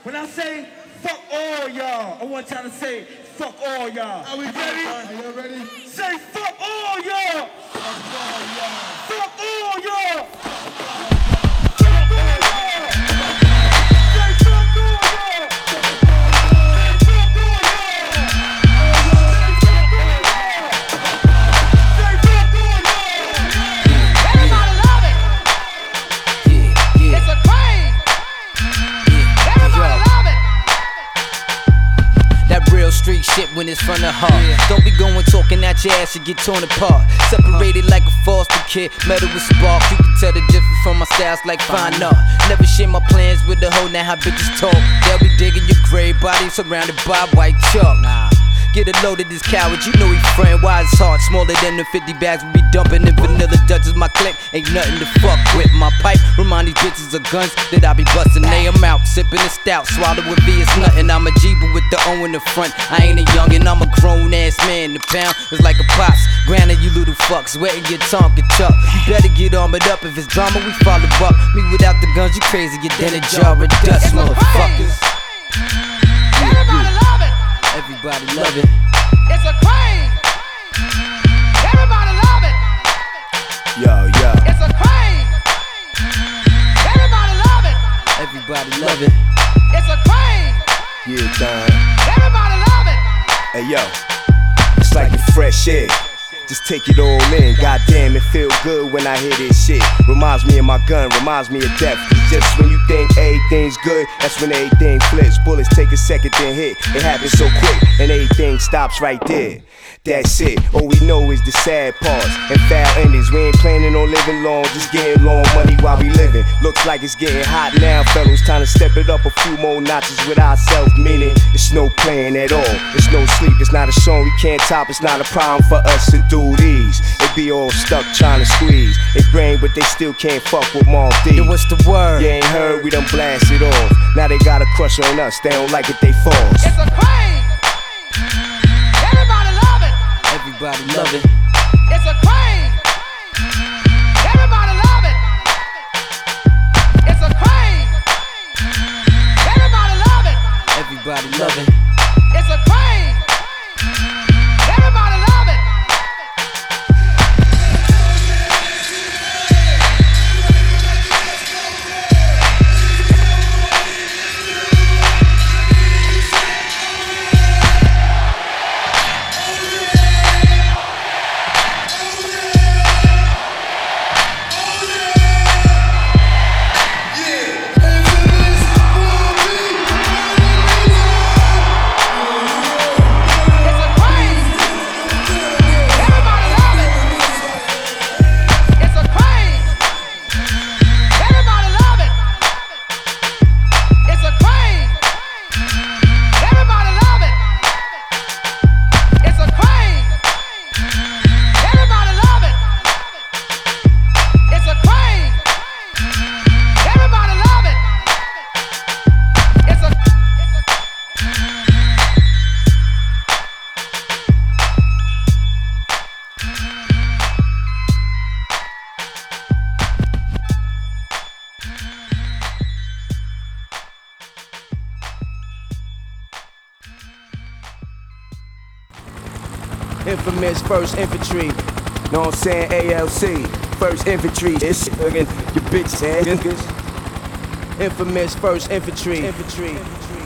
When I say fuck all y'all, I want y'all to say fuck all y'all. Are we ready? Are you ready? Say fuck all y'all. Fuck all y'all. Fuck all y'all. Street shit when it's from the heart. Don't be going talking at your ass, you get torn apart. Separated like a foster kid, metal with spark. You can tell the difference from my styles like fine art. Never share my plans with the hoe, now how bitches talk. They'll be digging your grave body surrounded by white chalk. Get a load of this coward, you know he friend. Why his heart smaller than the 50 bags we be dumping in vanilla Dutchess. My clique ain't nothing to fuck with. My pipe remind these bitches of guns that I be busting. They am out, sipping a stout, swallow with V, it's nothing. I'm a Jeeber with the O in the front. I ain't a youngin', I'm a grown ass man. The pound is like a pops. Granted, you little fucks, wetting your tongue get chuck. You better get armored up if it's drama, we follow up. Me without the guns, you crazy, you than a jar of dust, motherfuckers. Everybody love it. Everybody love it. It's a crane. Everybody love it. Yo. It's a crane. Everybody love it. Everybody love it. It's a crane. Yeah, done. Everybody love it. Hey, yo. It's like your fresh air. Just take it all in. Goddamn, it feel good when I hear this shit. Reminds me of my gun, reminds me of death. Just when you think everything's good, that's when everything flips. Bullets take a second, then hit. It happens so quick, and everything stops right there. That's it. All we know is the sad parts and foul endings. We ain't planning on living long, just getting long money while we living. Looks like it's getting hot now, fellas. Time to step it up a few more notches with ourselves. Meaning, it's no plan at all. It's no sleep. It's not a song we can't top. It's not a problem for us to do these. They be all stuck trying to squeeze. They brain, but they still can't fuck with Mom D. Yo, what's the word? You ain't heard, we done blasted off. Now they got a crush on us. They don't like it, they falls. It's a crane. Everybody love it. Everybody love it. It's a crane. Everybody love it. It's a crane. Everybody love it. Everybody love it. It's a crane. Everybody love it. Infamous First Infantry. Know what I'm saying? ALC. First Infantry. It's your bitch ass niggas. Infamous First Infantry.